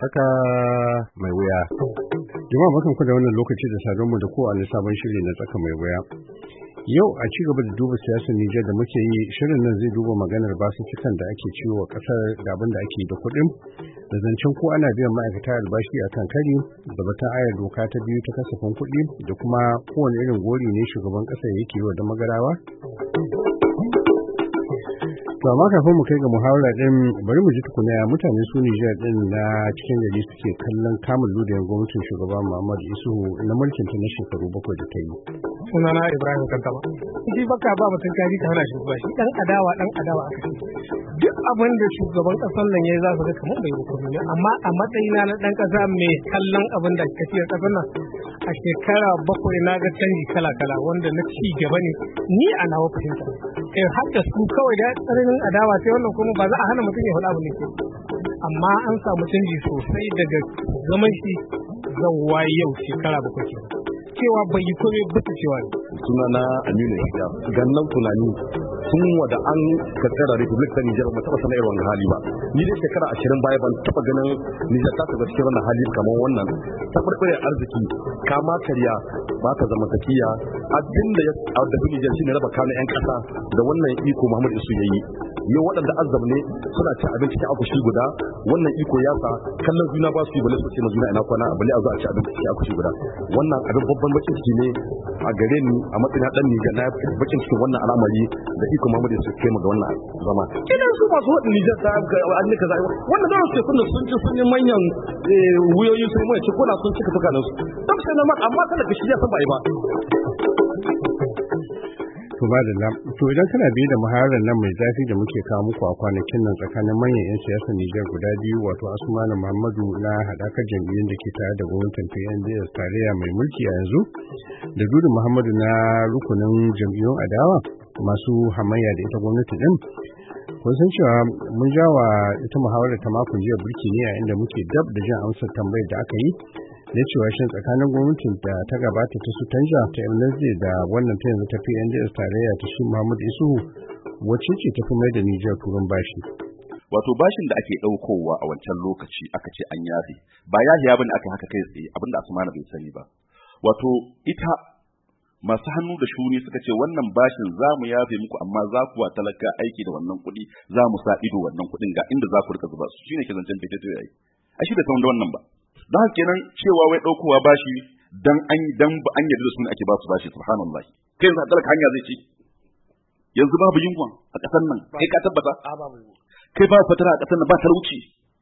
Tsaka mai wuya. Jama'a barkanku da wannan lokaci da saduwa da kowa a sabon shiri na tsaka mai wuya. Yau a ci gaba da duba siyasar Nijar da muke yi, shirin nan zai duba maganar basussukan da ake ciwo wa kasar da abin da ake da kuɗin, da zancen ko ana biyan ma'aikata albashi a kan kari, da batun ayar doka ta biyu ta kasafin kuɗi, da kuma kowane irin gori ne shugaban ƙasar yake yi wa da magarawa. To amma kafin mu kai ga muhawara din, bari mu ji tukuna mutane su Nijar din na cikin gari suke kallon kamun ludayen gwamnatin shugaba Muhammadu Isuhu na mulkin ta na shekaru 7 da ta yi. Sunana Ibrahim Kantama. Shi baka ba mutum kari ka hana shi ba, shi dan adawa aka ce. Duk abin da shugaban kasar nan yayi za su ga kamar bai hukumi ne, amma a matsayina na dan kasa mai kallon abin da kake kasar nan a shekara 7 na ga canji kala wanda na ci gaba ne ni a nawa fahimta. Har da su kawai da tsananin adawa sai wannan kuma ba za a hana mutum ya faɗa abu ne ko, amma an samu canji sosai daga zaman shi zawwa yau shekara 7 cewa bai yi kome bisa cewa ne. Sunana Aminu Hijab, gannan tunani sun wada an karkara Republic ta Nijar ba taɓa sanar wannan hali ba. Ni dai shekara 20 baya ban taɓa ganin Nijar ta shiga cikin wannan hali kamar wannan. Taɓarɓarin arziki, kama karya, ba ta zamantakiya, abin da ya addabi Nijar shine raba kanu 'yan ƙasa da wannan iko Muhammadu Isu ya yi. Yau waɗanda azab ne suna cin abinci cikin akushi guda, wannan iko ya sa kallon juna ba su yi bale su ce ma juna ina kwana bale a zo a ci abinci cikin akushi guda. Wannan abin babban bakin ciki ne a gare ni a matsayin dan Nijar, na bakin cikin wannan al'amari da iko Muhammadu Isu kai mu ga wannan zama. Idan su masu wadda Nijar ta an yi kaza wannan da su sun yi manyan wuyoyi sun mai cikuna sun cika tukanin su. Don sai na amma kada ka shirya san ba ba. To idan kana biye da muhawarar nan mai zafi da muke kawo muku a kwanakin nan tsakanin manyan 'yan siyasar Nijar guda biyu, wato Asmanu Muhammadu na haɗakar jam'iyyun da ke tare da gwamnatin PNDS tarayya mai mulki a yanzu, da Dudu Muhammadu na rukunin jam'iyyun adawa masu hamayya da ita gwamnati din. Kun san cewa mun jawa ita muhawarar ta makon jiya burki ne a inda muke dab da jin amsar tambayar da aka yi na cewa shin tsakanin gwamnatin da ta gabata ta su Tanja ta MNZ da wannan ta yanzu ta PNDS tarayya ta shi Muhammadu Isuhu, wacce ce ta fi mai da Nijar turin bashi? Wato bashin da ake ɗaukowa a wancan lokaci aka ce an yafe, ba yahiya bane aka haka kai tsaye, abinda Asmanu bai sani ba. Wato ita masu hannu da shuni suka ce wannan bashin za mu yafe muku, amma za ku wa talaka aiki da wannan kuɗi, za mu sa ido wannan kuɗin ga inda za ku rika zuba su, shine ke zancen fitato yayi. A shi da san da wannan ba. Don haka kenan cewa wai ɗaukowa bashi dan an yarda da su ne ake ba su bashi, subhanallahi. Kai yanzu talaka hanya zai ci. Yanzu babu yunwa a ƙasar nan, kai ka tabbata? Kai babu fatara a ƙasar nan, ba talauci.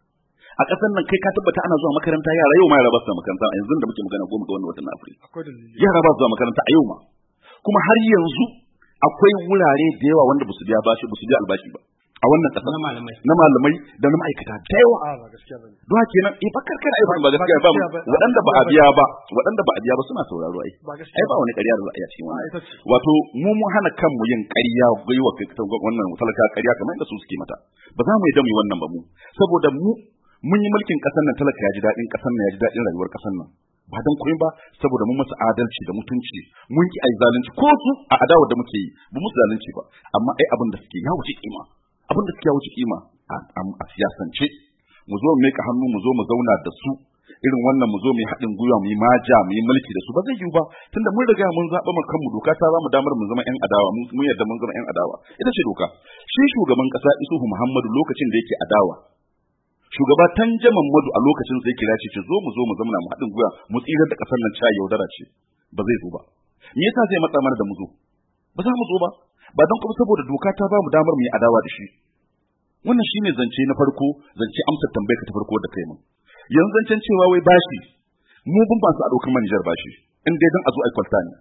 A ƙasar nan kai ka tabbata ana zuwa makaranta, yara yau ma yara ba su zuwa makaranta, a yanzu da muke magana 10 ga wannan watan Afrilu. Yara ba su zuwa makaranta a yau ma. Kuma har yanzu akwai wurare da yawa wanda ba su biya albashi ba. A wannan ƙasa na malamai da na ma'aikata da yawa. Don haka kenan bakar kana ai ba gaskiya ba, waɗanda ba a biya ba suna sauraro ai ba wani ƙarya da za a yi a cikin wannan. Wato mu mun hana kanmu yin ƙarya gaiwa wannan talaka ƙarya kamar yadda su suke mata. Ba za mu yi da mu yi wannan ba mu, saboda mun yi mulkin ƙasar nan, talaka ya ji daɗin ƙasar nan, ya ji daɗin rayuwar ƙasar nan. Ba dan koyin ba, saboda mun masa adalci da mutunci, mun ki ai zalunci ko su a adawar da muke yi ba musu zalunci ba, amma ai abin da suke ya wuce kima. Abin da suke wuce kima a siyasance, mu zo mu meka hannu, mu zo mu zauna da su irin wannan, mu zo mu yi haɗin gwiwa, mu yi maja, mu yi mulki da su, ba zai yiwu ba, tunda mun riga mun zaɓa mu kanmu, doka ta ba mu damar mu zama 'yan adawa, mun yarda mun zama 'yan adawa, ita ce doka. Shi shugaban ƙasa Isuhu Muhammadu lokacin da yake adawa, shugaba Tanja Muhammadu a lokacin sai kira ce zo mu zauna mu haɗin gwiwa mu tsirar da ƙasar nan, cewa yaudara ce, ba zai zo ba. Me yasa zai matsa mana da mu zo? Ba za mu zo ba. Ba don kuma saboda doka ta ba mu damar mu yi adawa da shi. Wannan shine zance na farko, zance amsar tambayar ka ta farko da kai mun. Yanzu zancen cewa wai bashi, mu bin ba su a ɗaukar Nijar bashi, in dai dan a zo a yi kwalta ne.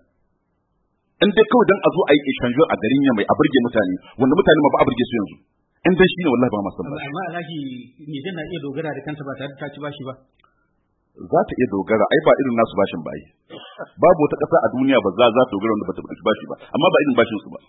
In dai kawai dan a zo a yi exchange a garin Yamai a burge mutane, wanda mutane ma ba a burge su yanzu. In dai shine wallahi ba ma san bashi. Amma Alhaji Nijar na iya dogara da kanta ba tare da ta ci bashi ba. Za ta iya dogara, ai ba irin nasu bashin ba yi. Babu wata ƙasa a duniya ba za ta dogara wanda ba ta bashi ba, amma ba irin bashin su ba.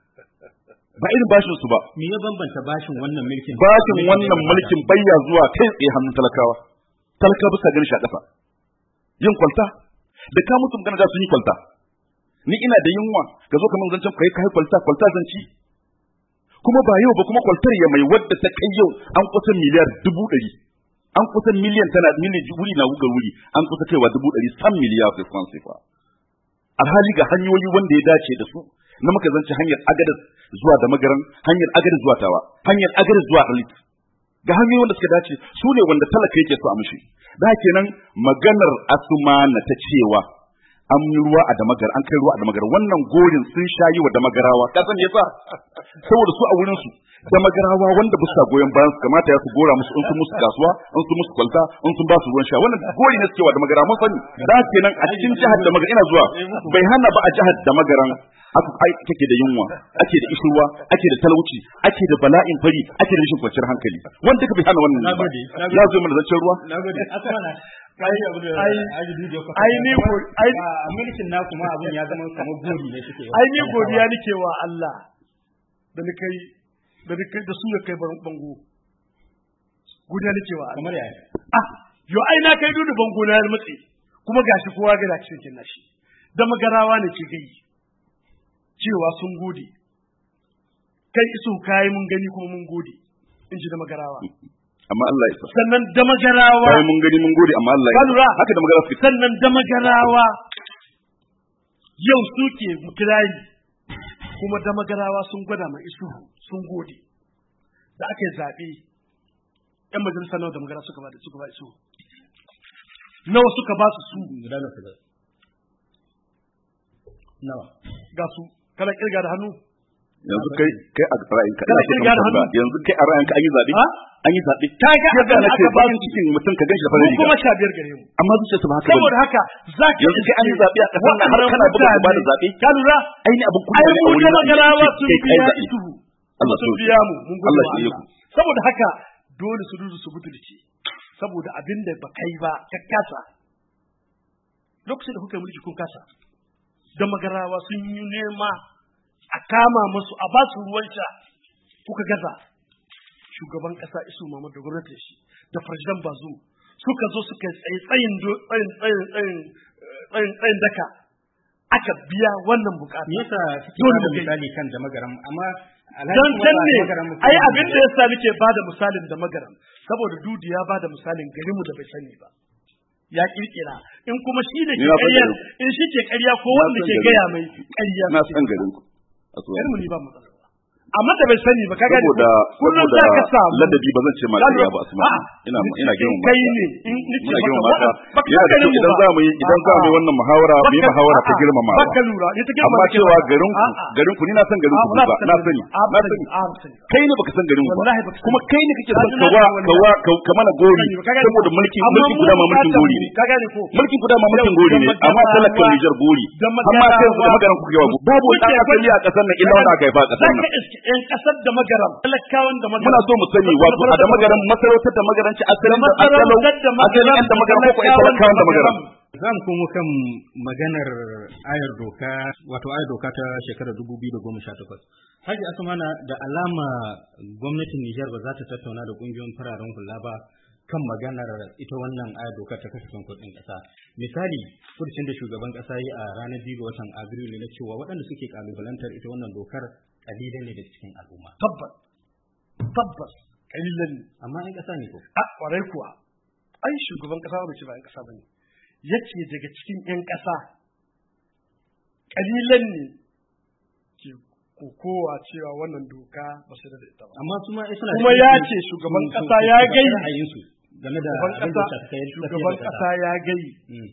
Ba irin bashin su ba. Me ya bambanta bashin wannan mulkin? Bashin wannan mulkin bayya zuwa kai tsaye hannun talakawa. Talakawa bisa ganin shi a ƙasa. Yin kwalta, da ka mutu magana da sun yi kwalta. Ni ina da yunwa, ka zo kamar zancen kai kwalta zanci. Kuma ba yau ba, kuma kwaltar ya mai wadda ta kai yau an kusan miliyar 100. an kusan miliyan tana miliyan wuri na wuga wuri an kusa kaiwa 100 san miliyar da francs fa alhali ga hanyoyi wanda ya dace da su na muka zance hanyar agadas zuwa da magaran hanyar agadas zuwa tawa hanyar agadas zuwa alit ga hanyoyi wanda suka dace su ne wanda talaka yake so a mishi da kenan maganar asumana ta cewa an yi ruwa a damagar an kai ruwa a damagar wannan gorin sun shayi wa damagarawa ka san yasa saboda su a wurin su damagarawa wanda ba sa goyon bayan su kamata ya su gora musu in sun musu kasuwa in sun musu kwalta in sun ba su ruwan sha wannan gori ne suke wa damagara mun sani da kenan a cikin jihar damagar ina zuwa bai hana ba a jihar damagaran kake da yunwa ake da ishirwa ake da talauci ake da bala'in fari ake da rashin kwanciyar hankali wanda ka bai hana wannan ya zo mana zancen ruwa mulkin na kuma abin ya zama kamar gori ne suke ai ni godiya nake wa Allah da ni kai da su ya kai bango godiya nake wa Allah kamar yaya yo ai na kai dudu bango na matsi kuma gashi kowa ga cikin nashi da magarawa ne ke gai cewa sun gode kai isu kai mun gani kuma mun gode in ji da magarawa amma Allah ya sa sannan da magarawa kai mun gani mun gode amma Allah ya sa haka da magarawa suke sannan da magarawa yau suke mukirari kuma da magarawa sun gwada mai isu sun gode da aka yi zaɓe yan majalisa nawa da magara suka ba isu nawa suka ba su nawa ga su kana kirga da hannu yanzu kai a ra'ayin ka yanzu kai a ra'ayin ka an yi zaɓe an yi zaɓe ta ga yadda na ce bayan cikin mutum ka ganshi da farin riga kuma 15 gare mu amma zuciya su ba haka saboda haka zaka yanzu kai an yi zaɓe a ƙasar nan har kana buga ba da zaɓe ka lura ai ni abin kuma ne a wurin magarawa sun biya isu Allah sun biya mu mun gode Allah wa shi Allah saboda haka dole su dudu su butulce saboda abinda ba kai ba ka kasa lokacin da kuka yi mulki kun kasa da magarawa sun yi nema a kama musu a ba su ruwan sha kuka gaza shugaban kasa Isu Muhammadu da gwamnatin shi da President Bazoum suka zo suka tsayin daka aka biya wannan bukata me yasa kike da misali kan da magaram amma don can ne ai abin da yasa nake bada misalin da magaram saboda Dudu ya bada misalin garinmu da bai sani ba ya kirkira in kuma shi ne ke ƙarya in shi ke ƙarya ko wanda ke gaya mai ƙarya na san garin ku garinmu ni ba matsala amma da bai sani ba kaga kullum za ka samu ladabi ba zan ce ma ƙarya ba asma ina girma kai ne in nake maka yana da kyau idan za mu yi wannan muhawara mu yi muhawara ta girmama baka lura ni ta girmama amma cewa garin ku ni na san garin ku ba na sani kai ne baka san garin ku ba kuma kai ne kake son ka mana gori saboda mulki guda ma mulkin gori ne mulki guda ma mulkin gori ne amma talakan Niger gori amma kai da magaran ku yawa babu wani asali a kasar nan illa wanda aka yi ba kasar nan in kasar da magaram talakawan da magaram muna so mu sani wato a da magaram masarautar da magaram ci asalin da magaram ko ai talakawan da magaram zan komo kan maganar ayar doka wato ayar doka ta shekarar 2018 Haji Asmana da alama gwamnatin Nijar ba za ta tattauna da kungiyoyin fararen hula ba kan maganar ita wannan ayar dokar ta kasafin kuɗin ƙasa. Misali, furcin da shugaban ƙasa yi a ranar 2 ga watan Afrilu na cewa waɗanda suke kalubalantar ita wannan dokar kalilan ne da cikin al'umma. Tabbas kalilan ne. Amma ƴan ƙasa ne ko? A ƙwarai kuwa. Ai shugaban ƙasa ba ce ba ƴan ƙasa ba ne. Yace daga cikin ƴan ƙasa kalilan ne ke kokowa cewa wannan doka ba su da ita ba. Amma su ma suna kuma ya ce shugaban ƙasa ya gai game da shugaban ƙasa ya gai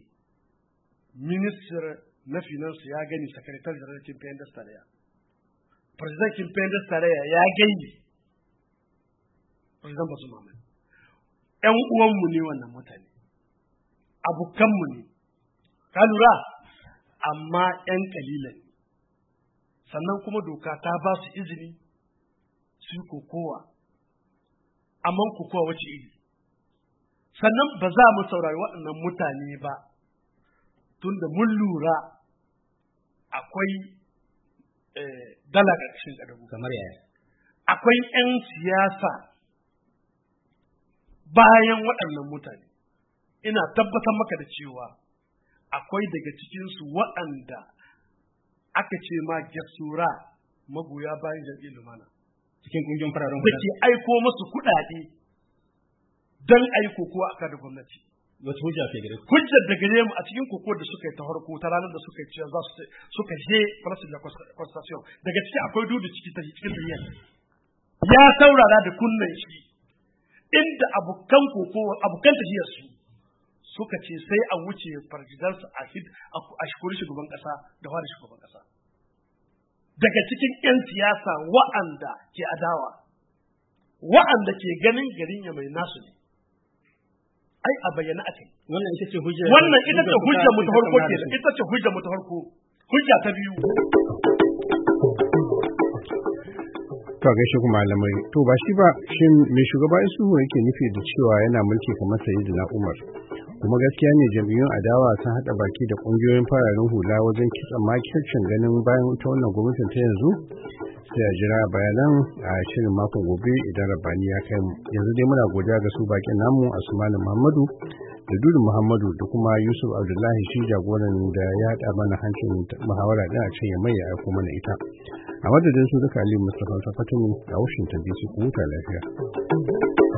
minister na finance ya gani secretary general kin pendas tarayya president kin pendas tarayya ya gai president basu mamai ƴan uwanmu ne wannan mutane abokanmu ne ka lura amma ƴan kalilan sannan kuma doka ta ba su izini su yi kokowa amma kokowa wace iri sannan ba za mu saurari waɗannan mutane ba tunda mun lura akwai dala ƙarƙashin ƙadabu kamar yaya akwai 'yan siyasa bayan waɗannan mutane ina tabbatar maka da cewa akwai daga cikinsu waɗanda aka ce ma gyasura magoya bayan jam'iyyar lumana cikin ƙungiyar fararen da ke aiko masu kuɗaɗe don a yi kokowa a kan gwamnati. Wata hujja ke gare ku? Hujjar da gare mu a cikin kokowar da suka yi ta farko ta ranar da suka yi cewa za su suka je Falastin da Constitution daga ciki akwai dudu cikin tahiyar. Ya saurara da kunnen shi inda abokan tahiyar su suka ce sai a wuce farjidansa a shikuri shugaban kasa da fara shugaban kasa. Daga cikin 'yan siyasa wa'anda ke adawa, wa'anda ke ganin garin ya mai nasu ne. Ai a bayyana ake. Wannan ita ce hujja. Wannan ita ce hujja mu ta farko ke. Ita ce hujja mu ta farko. Hujja ta biyu. To gaishe ku malamai. To ba shi ba, shin me shugaba Isuhu yake nufi da cewa yana mulki kamar Sayyidina Umar? Kuma gaskiya ne jam'iyyun adawa sun haɗa baki da ƙungiyoyin fararen hula wajen kitsan makircin ganin bayan ta wannan gwamnatin ta yanzu? Sai a jira bayanan a shirin makon gobe idan rabani ya kai mu. Yanzu dai muna godiya ga su bakin namu Asmanu Muhammadu da Dudu Muhammadu da kuma Yusuf Abdullahi shi jagoran da ya haɗa mana hancin muhawara ɗin a ce ya mai ya aiko mana ita. A madadin su duka Aliyu Mustapha Safatunu a Washington DC ku huta lafiya.